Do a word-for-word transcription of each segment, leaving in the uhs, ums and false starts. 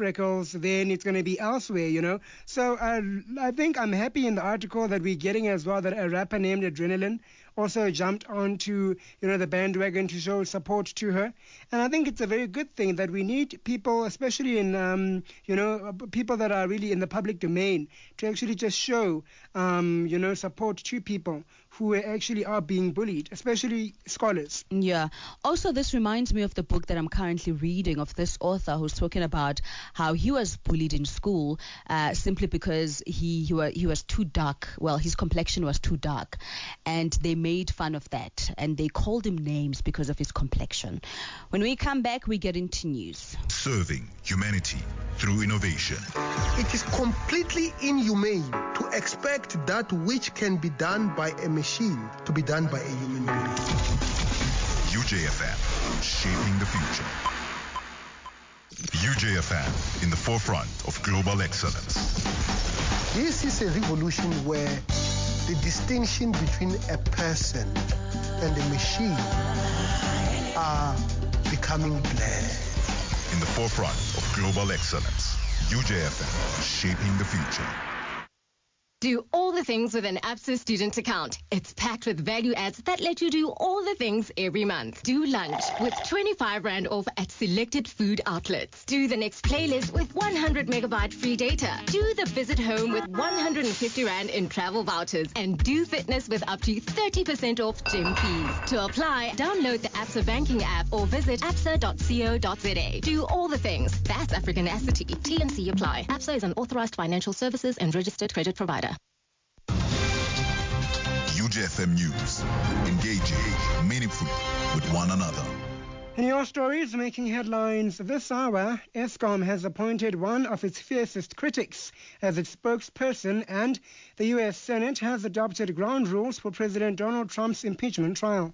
freckles, then it's going to be elsewhere, you know. So uh, I think I'm happy in the article that we're getting as well that a rapper named Adrenaline also jumped onto, you know, the bandwagon to show support to her. And I think it's a very good thing that we need people, especially in, um, you know, people that are really in the public domain, to actually just show, um, you know, support to people who actually are being bullied, especially scholars. Yeah. Also, this reminds me of the book that I'm currently reading of this author who's talking about how he was bullied in school uh, simply because he he, were, he was too dark. Well, his complexion was too dark, and they made fun of that, and they called him names because of his complexion. When we come back, we get into news. Serving humanity through innovation. It is completely inhumane to expect that which can be done by a machine to be done by a human being. U J F M, shaping the future. U J F M, in the forefront of global excellence. This is a revolution where the distinction between a person and a machine are becoming blurred. In the forefront of global excellence, U J F M, shaping the future. Do all the things with an Absa student account. It's packed with value adds that let you do all the things every month. Do lunch with twenty-five rand off at selected food outlets. Do the next playlist with one hundred megabyte free data. Do the visit home with one hundred fifty rand in travel vouchers. And do fitness with up to thirty percent off gym fees. To apply, download the Absa banking app or visit absa dot co dot za. Do all the things. That's Africanacity. T and C apply. Absa is an authorized financial services and registered credit provider. U J F M News, engaging meaningfully with one another. In your stories making headlines this hour, Eskom has appointed one of its fiercest critics as its spokesperson, and the U S Senate has adopted ground rules for President Donald Trump's impeachment trial.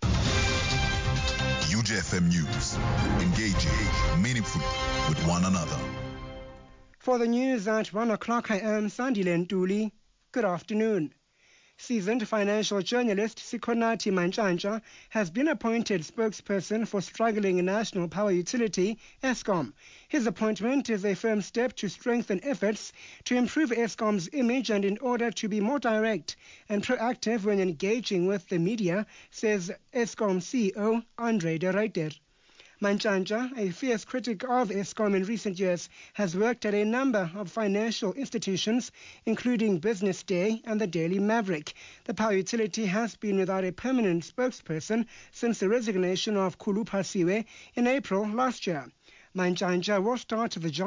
U J F M News, engaging meaningfully with one another. For the news at one o'clock, I am Sandile Ntuli. Good afternoon. Seasoned financial journalist Sikonati Mantshantsha has been appointed spokesperson for struggling national power utility, Eskom. His appointment is a firm step to strengthen efforts to improve Eskom's image and in order to be more direct and proactive when engaging with the media, says Eskom C E O Andre de Ruyter. Mantshantsha, a fierce critic of Eskom in recent years, has worked at a number of financial institutions, including Business Day and the Daily Maverick. The power utility has been without a permanent spokesperson since the resignation of Khulu Phasiwe in April last year. Mantshantsha will start the job